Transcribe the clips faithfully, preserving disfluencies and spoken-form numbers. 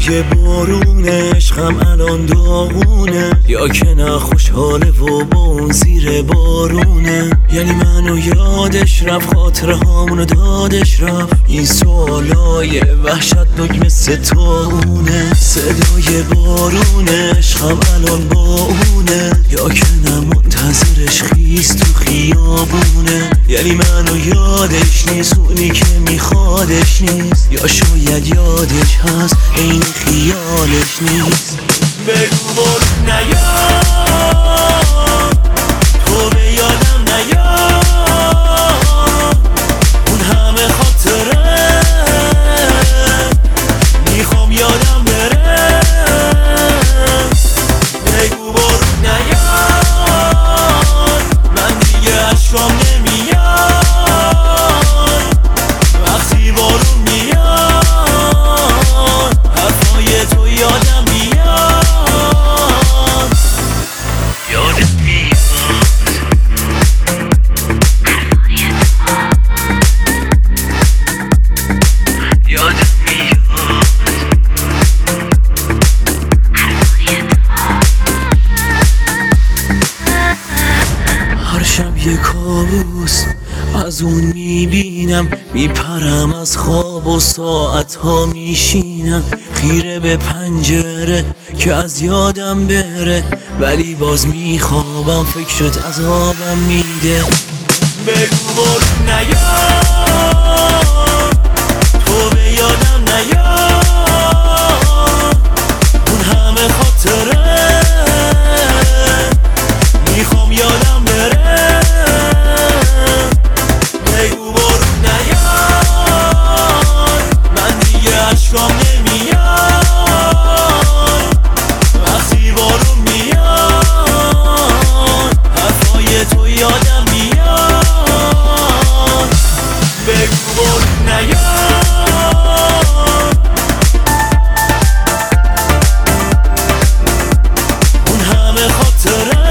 صدای بارون عشقم الان داغونه، یا که نه خوشحاله و با اون زیر بارونه. یعنی منو یادش رفت، خاطره هامونو دادش رفت. این سوالای وحشتناک مثل طاعونه. صدای بارون عشقم الان با اونه، یا که نه منتظرش خیس تو خیابونه. یعنی منو یادش نیست، اونی که میخوادش نیست، یا شاید یادش هست این خیالش نیست. بگو بارون نیاد، تو به یادم نیاد، اون همه خاطره میخوام یادم بره. بگو بارون نیاد، من دیگه عشقام نمیاد. وقتی بارون میاد حرفای تو یادم میاد، یادم میاد، یادم میاد. هر شب یه کابوس از اون میبینم، میپرم از خواب و ساعتها میشینم خیره به پنجره که از یادم بره، ولی باز میخوابم فکرت عذابم میده. بگو بارون نیاد، تو به یادم نیاد، اون همه خاطره میخوام یادم بره. بگو بارون نیاد، من دیگه عشقام نمیاد. وقتی بارون میاد حرفای تو یادم میاد. بگو بارون نیاد، اون همه خاطره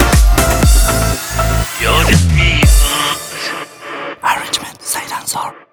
Arrangement, Silence or